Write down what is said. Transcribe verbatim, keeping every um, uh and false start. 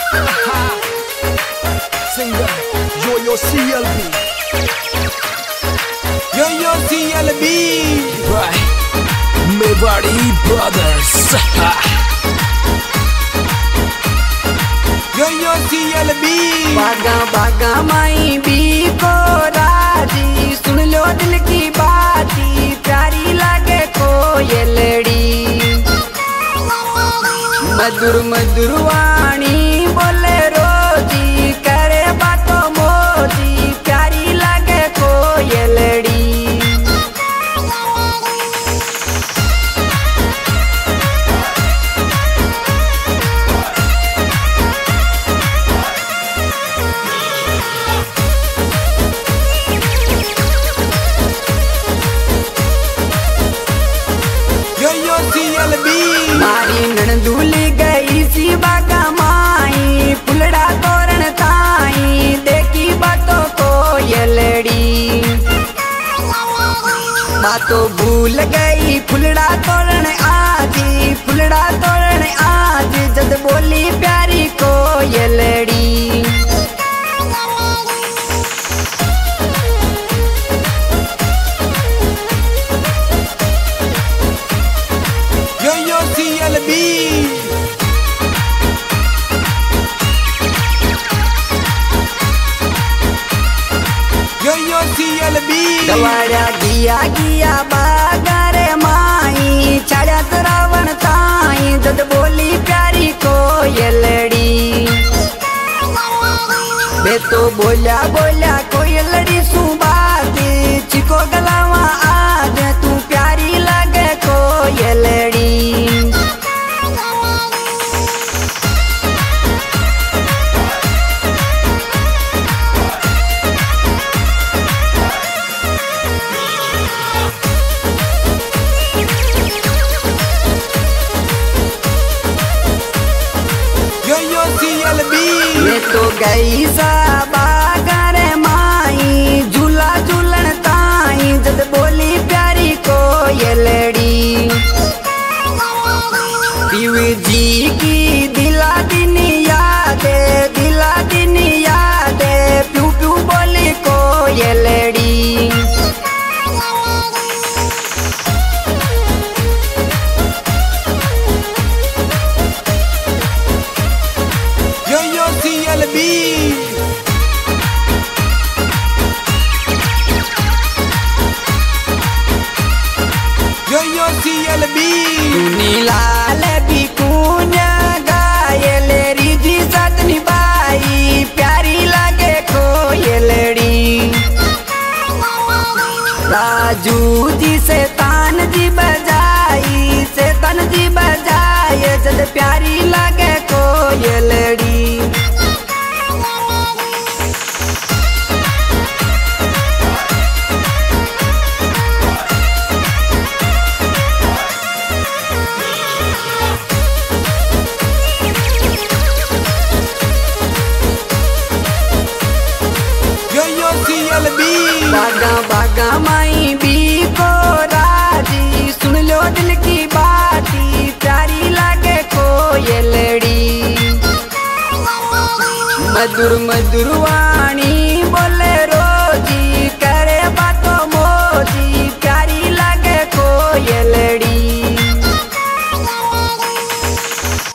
Singer Yo-Yo C L B, Yo-Yo C L B, right? Mewari Brothers. Yo-Yo C L B. बागा बागा माई भी को राजी, सुन लो दिल की बाती, प्यारी लगे कोयलड़ी। मधुर मधुर वाणी बोले रोजी, करे बातों मोजी, प्यारी लगे कोयलड़ी। Yo-Yo C L B. मारी ननदूल गई सी बागा माई, फुलड़ा तोरण ताई, देखी बातों कोयलड़ी। बातों भूल गई फुलड़ा तोरण आजी, फुलड़ा तोरण आज, जद बोली प्यारी कोयलड़ी। Yo-Yo C L B. Yo-Yo C L B. Dawara गिया गिया बागारे माई, छाड़ा रावण ताई, जद बोली प्यारी कोयलड़ी। बे तो बोला बोला कोयलड़ी सुबाती, चिको गलावा आज, तू प्यारी लगे कोयलड़ी। Yo-Yo C L B. मैं तो गई सा बागारे माई, झूला झूलन ताई, जद बोली प्यारी कोयलड़ी। शिव जी की दिला दिन यादे, दिला दिन यादे, प्यू प्यू बोली कोयलड़ी। Yo-Yo C L B. Yo-Yo C L B. नीलाल भी कून गायल, रिजी सतनी बाई, प्यारी लगे कोयलड़ी। राजू जी से तान जी बजाई, से तन जी बजाए, जद प्यारी लगे कोयलड़ी। Yo-Yo C L B. बागा बागा माई भी को राजी, सुन लो दिल की बाती, प्यारी लगे कोयलड़ी। मधुर मधुर वाणी